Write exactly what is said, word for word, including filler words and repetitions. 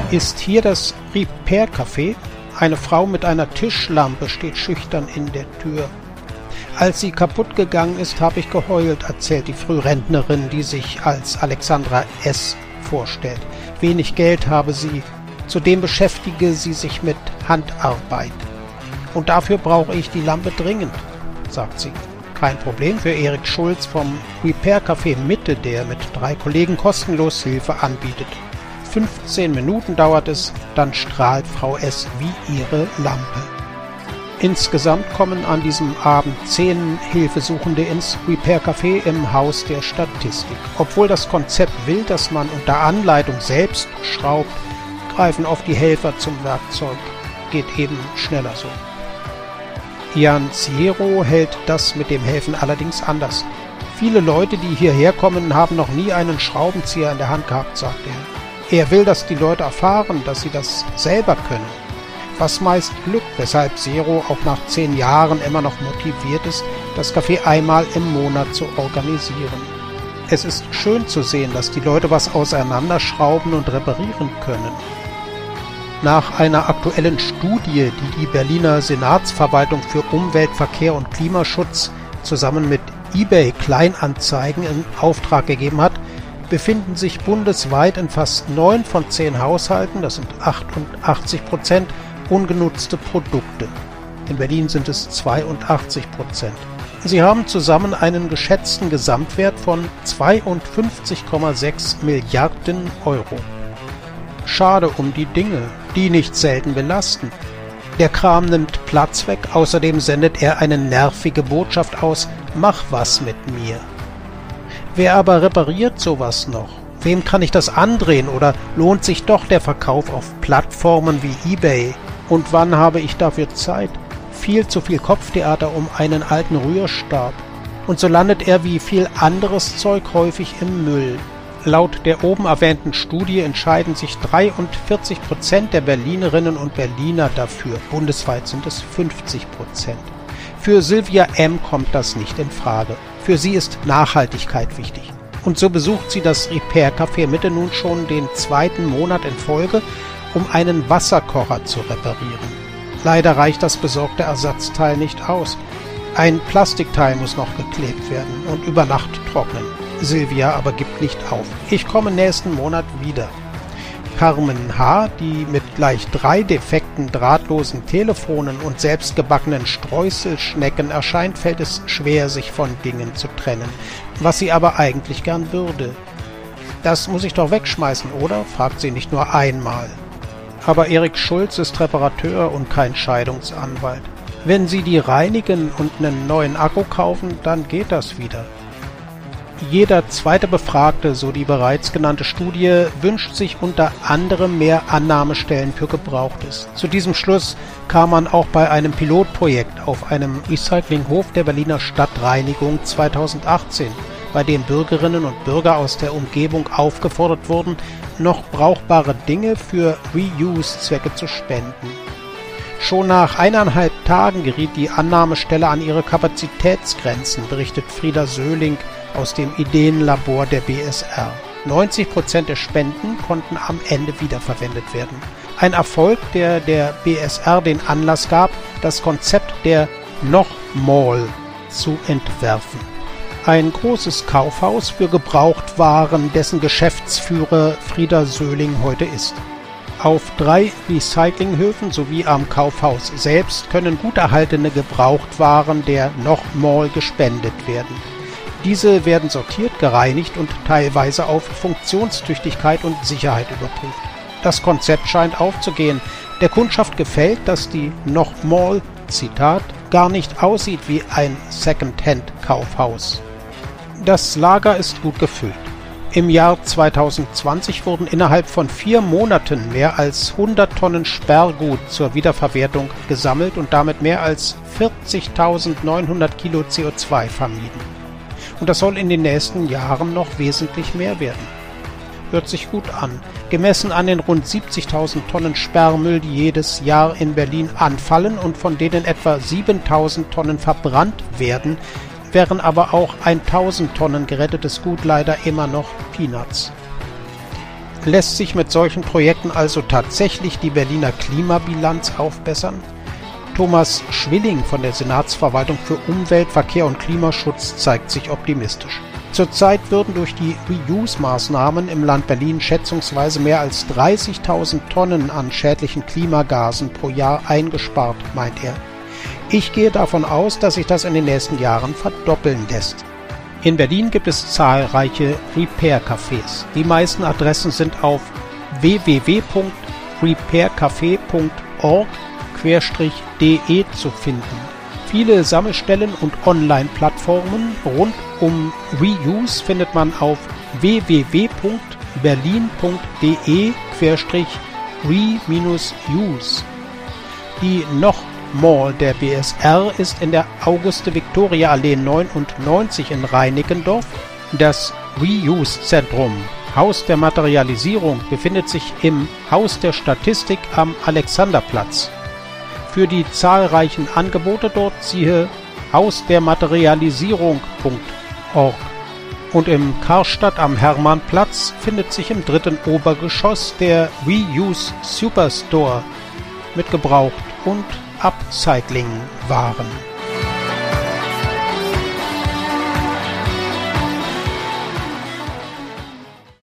Ist hier das Repair Café? Eine Frau mit einer Tischlampe steht schüchtern in der Tür. Als sie kaputt gegangen ist, habe ich geheult, erzählt die Frührentnerin, die sich als Alexandra S. vorstellt. Wenig Geld habe sie, zudem beschäftige sie sich mit Handarbeit. Und dafür brauche ich die Lampe dringend, sagt sie. Kein Problem für Erik Schulz vom Repair Café Mitte, der mit drei Kollegen kostenlos Hilfe anbietet. fünfzehn Minuten dauert es, dann strahlt Frau S. wie ihre Lampe. Insgesamt kommen an diesem Abend zehn Hilfesuchende ins Repair Café im Haus der Statistik. Obwohl das Konzept will, dass man unter Anleitung selbst schraubt, greifen oft die Helfer zum Werkzeug. Geht eben schneller so. Jan Ziero hält das mit dem Helfen allerdings anders. Viele Leute, die hierher kommen, haben noch nie einen Schraubenzieher in der Hand gehabt, sagt er. Er will, dass die Leute erfahren, dass sie das selber können. Was meist glückt, weshalb Zero auch nach zehn Jahren immer noch motiviert ist, das Café einmal im Monat zu organisieren. Es ist schön zu sehen, dass die Leute was auseinanderschrauben und reparieren können. Nach einer aktuellen Studie, die die Berliner Senatsverwaltung für Umwelt, Verkehr und Klimaschutz zusammen mit eBay Kleinanzeigen in Auftrag gegeben hat, befinden sich bundesweit in fast neun von zehn Haushalten, das sind achtundachtzig Prozent, ungenutzte Produkte. In Berlin sind es zweiundachtzig Prozent. Sie haben zusammen einen geschätzten Gesamtwert von zweiundfünfzig Komma sechs Milliarden Euro. Schade um die Dinge, die nicht selten belasten. Der Kram nimmt Platz weg, außerdem sendet er eine nervige Botschaft aus: Mach was mit mir. Wer aber repariert sowas noch? Wem kann ich das andrehen oder lohnt sich doch der Verkauf auf Plattformen wie eBay? Und wann habe ich dafür Zeit? Viel zu viel Kopftheater um einen alten Rührstab. Und so landet er wie viel anderes Zeug häufig im Müll. Laut der oben erwähnten Studie entscheiden sich dreiundvierzig Prozent der Berlinerinnen und Berliner dafür. Bundesweit sind es fünfzig Prozent. Für Sylvia M. kommt das nicht in Frage. Für sie ist Nachhaltigkeit wichtig. Und so besucht sie das Repair Café Mitte nun schon den zweiten Monat in Folge, um einen Wasserkocher zu reparieren. Leider reicht das besorgte Ersatzteil nicht aus. Ein Plastikteil muss noch geklebt werden und über Nacht trocknen. Sylvia aber gibt nicht auf. Ich komme nächsten Monat wieder. Carmen H., die mit gleich drei defekten drahtlosen Telefonen und selbstgebackenen Streuselschnecken erscheint, fällt es schwer, sich von Dingen zu trennen, was sie aber eigentlich gern würde. Das muss ich doch wegschmeißen, oder? Fragt sie nicht nur einmal. Aber Erik Schulz ist Reparateur und kein Scheidungsanwalt. Wenn Sie die reinigen und einen neuen Akku kaufen, dann geht das wieder. Jeder zweite Befragte, so die bereits genannte Studie, wünscht sich unter anderem mehr Annahmestellen für Gebrauchtes. Zu diesem Schluss kam man auch bei einem Pilotprojekt auf einem Recyclinghof der Berliner Stadtreinigung zweitausendachtzehn, bei dem Bürgerinnen und Bürger aus der Umgebung aufgefordert wurden, noch brauchbare Dinge für Reuse-Zwecke zu spenden. Schon nach eineinhalb Tagen geriet die Annahmestelle an ihre Kapazitätsgrenzen, berichtet Frieda Söhling aus dem Ideenlabor der B S R. neunzig Prozent der Spenden konnten am Ende wiederverwendet werden. Ein Erfolg, der der B S R den Anlass gab, das Konzept der Noch-Mall zu entwerfen. Ein großes Kaufhaus für Gebrauchtwaren, dessen Geschäftsführer Frieda Söhling heute ist. Auf drei Recyclinghöfen sowie am Kaufhaus selbst können gut erhaltene Gebrauchtwaren der Noch-Mall gespendet werden. Diese werden sortiert, gereinigt und teilweise auf Funktionstüchtigkeit und Sicherheit überprüft. Das Konzept scheint aufzugehen. Der Kundschaft gefällt, dass die Noch-Mall, Zitat, gar nicht aussieht wie ein Second-Hand-Kaufhaus. Das Lager ist gut gefüllt. Im Jahr zweitausendzwanzig wurden innerhalb von vier Monaten mehr als hundert Tonnen Sperrgut zur Wiederverwertung gesammelt und damit mehr als vierzigtausendneunhundert Kilo C O zwei vermieden. Und das soll in den nächsten Jahren noch wesentlich mehr werden. Hört sich gut an. Gemessen an den rund siebzigtausend Tonnen Sperrmüll, die jedes Jahr in Berlin anfallen und von denen etwa siebentausend Tonnen verbrannt werden, wären aber auch tausend Tonnen gerettetes Gut leider immer noch Peanuts. Lässt sich mit solchen Projekten also tatsächlich die Berliner Klimabilanz aufbessern? Thomas Schwilling von der Senatsverwaltung für Umwelt, Verkehr und Klimaschutz zeigt sich optimistisch. Zurzeit würden durch die Reuse-Maßnahmen im Land Berlin schätzungsweise mehr als dreißigtausend Tonnen an schädlichen Klimagasen pro Jahr eingespart, meint er. Ich gehe davon aus, dass sich das in den nächsten Jahren verdoppeln lässt. In Berlin gibt es zahlreiche Repair-Cafés. Die meisten Adressen sind auf w w w punkt repaircafé punkt org de zu finden. Viele Sammelstellen und Online-Plattformen rund um Reuse findet man auf w w w punkt berlin punkt de re use. Die noch Mall der B S R ist in der Auguste-Victoria-Allee neunundneunzig in Reinickendorf. Das Reuse-Zentrum Haus der Materialisierung befindet sich im Haus der Statistik am Alexanderplatz. Für die zahlreichen Angebote dort siehe haus der materialisierung punkt org. Und im Karstadt am Hermannplatz findet sich im dritten Obergeschoss der Reuse Superstore mit Gebraucht- und Upcycling-Waren.